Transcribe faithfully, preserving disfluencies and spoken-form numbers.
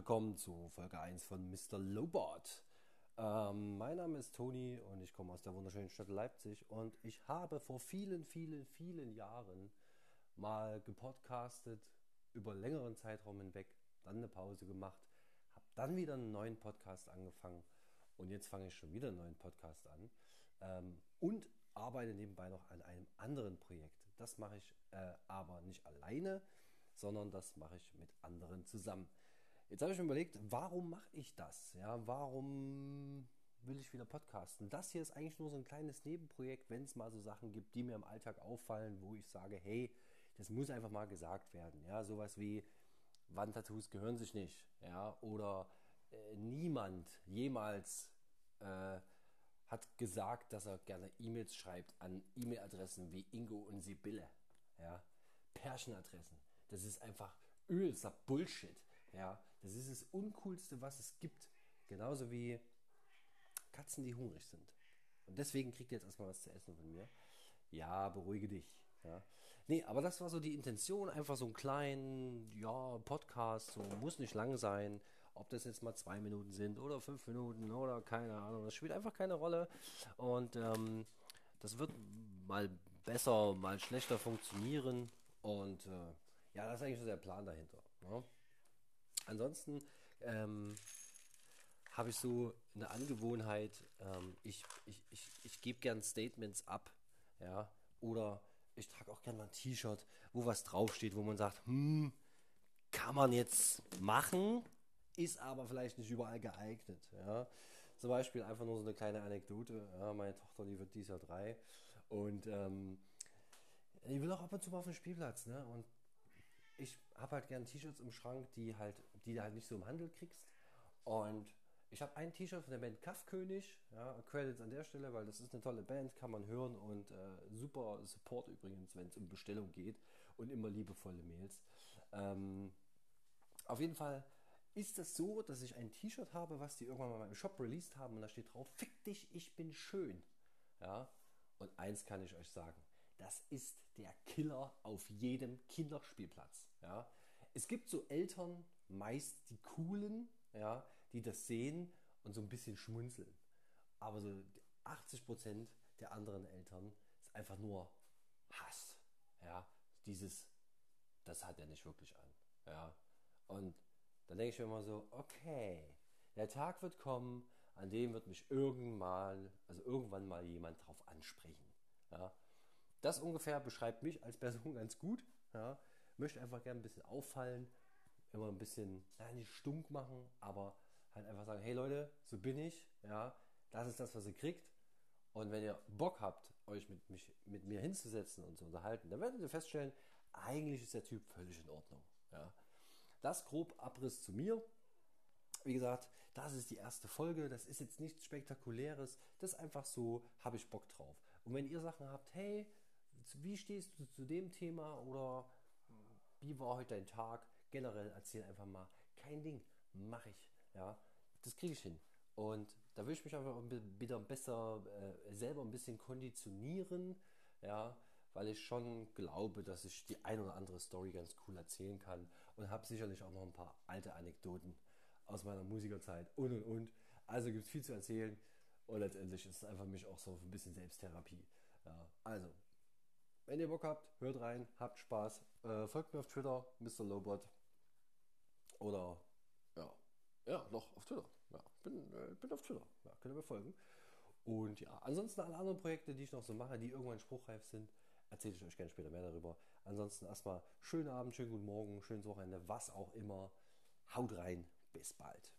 willkommen zu Folge eins von Mister Lobot. Ähm, mein Name ist Toni und ich komme aus der wunderschönen Stadt Leipzig und ich habe vor vielen, vielen, vielen Jahren mal gepodcastet über längeren Zeitraum hinweg, dann eine Pause gemacht, habe dann wieder einen neuen Podcast angefangen und jetzt fange ich schon wieder einen neuen Podcast an ähm, und arbeite nebenbei noch an einem anderen Projekt. Das mache ich äh, aber nicht alleine, sondern das mache ich mit anderen zusammen. Jetzt habe ich mir überlegt, warum mache ich das? Ja, warum will ich wieder podcasten? Das hier ist eigentlich nur so ein kleines Nebenprojekt, wenn es mal so Sachen gibt, die mir im Alltag auffallen, wo ich sage, hey, das muss einfach mal gesagt werden. Ja, sowas wie Wandtattoos gehören sich nicht. Ja, oder äh, niemand jemals äh, hat gesagt, dass er gerne E-Mails schreibt an E-Mail-Adressen wie Ingo und Sibylle. Ja, Pärchenadressen. Das ist einfach übelster Bullshit. Ja, das ist das Uncoolste, was es gibt. Genauso wie Katzen, die hungrig sind. Und deswegen kriegt ihr jetzt erstmal was zu essen von mir. Ja, beruhige dich. Ja. Nee, aber das war so die Intention, einfach so einen kleinen, ja, Podcast, so muss nicht lang sein. Ob das jetzt mal zwei Minuten sind oder fünf Minuten oder keine Ahnung, das spielt einfach keine Rolle. Und ähm, das wird mal besser, mal schlechter funktionieren. Und äh, ja, das ist eigentlich so der Plan dahinter. Ne? Ansonsten ähm, habe ich so eine Angewohnheit, ähm, ich, ich, ich, ich gebe gern Statements ab, ja, oder ich trage auch gerne mal ein T-Shirt, wo was draufsteht, wo man sagt, hm, kann man jetzt machen, ist aber vielleicht nicht überall geeignet, ja. Zum Beispiel einfach nur so eine kleine Anekdote, ja, meine Tochter, die wird dieses Jahr drei und ähm, die will auch ab und zu mal auf den Spielplatz, ne, und ich habe halt gerne T-Shirts im Schrank, die halt, die du halt nicht so im Handel kriegst. Und ich habe ein T-Shirt von der Band Kaffkönig, ja, Credits an der Stelle, weil das ist eine tolle Band, kann man hören und äh, super Support übrigens, wenn es um Bestellung geht und immer liebevolle Mails. Ähm, auf jeden Fall ist das so, dass ich ein T-Shirt habe, was die irgendwann mal im Shop released haben und da steht drauf, fick dich, ich bin schön. Ja, und eins kann ich euch sagen, das ist der Killer auf jedem Kinderspielplatz. Ja, es gibt so Eltern, meist die coolen, ja, die das sehen und so ein bisschen schmunzeln. Aber so achtzig Prozent der anderen Eltern ist einfach nur Hass. Ja, dieses, das hat er nicht wirklich an. Ja, und dann denke ich mir immer so, okay, der Tag wird kommen, an dem wird mich irgendwann mal, also irgendwann mal jemand drauf ansprechen. Ja, das ungefähr beschreibt mich als Person ganz gut. Ja, möchte einfach gerne ein bisschen auffallen, immer ein bisschen, ja, nicht stunk machen, aber halt einfach sagen, hey Leute, so bin ich. Ja, das ist das, was ihr kriegt. Und wenn ihr Bock habt, euch mit, mich, mit mir hinzusetzen und zu unterhalten, dann werdet ihr feststellen, eigentlich ist der Typ völlig in Ordnung. Ja. Das grob Abriss zu mir. Wie gesagt, das ist die erste Folge. Das ist jetzt nichts Spektakuläres. Das ist einfach so, habe ich Bock drauf. Und wenn ihr Sachen habt, hey, wie stehst du zu dem Thema oder wie war heute dein Tag? Generell erzähl einfach mal. Kein Ding, mache ich. Ja, das kriege ich hin. Und da will ich mich einfach wieder besser äh, selber ein bisschen konditionieren, ja, weil ich schon glaube, dass ich die ein oder andere Story ganz cool erzählen kann und habe sicherlich auch noch ein paar alte Anekdoten aus meiner Musikerzeit und und und. Also gibt es viel zu erzählen und letztendlich ist es einfach mich auch so ein bisschen Selbsttherapie. Ja, also, wenn ihr Bock habt, hört rein, habt Spaß, äh, folgt mir auf Twitter, Mister Lobot oder ja, ja, noch auf Twitter. Ja, bin, äh, bin auf Twitter. Ja, könnt ihr mir folgen. Und ja, ansonsten alle anderen Projekte, die ich noch so mache, die irgendwann spruchreif sind, erzähle ich euch gerne später mehr darüber. Ansonsten erstmal schönen Abend, schönen guten Morgen, schönes Wochenende, was auch immer. Haut rein, bis bald.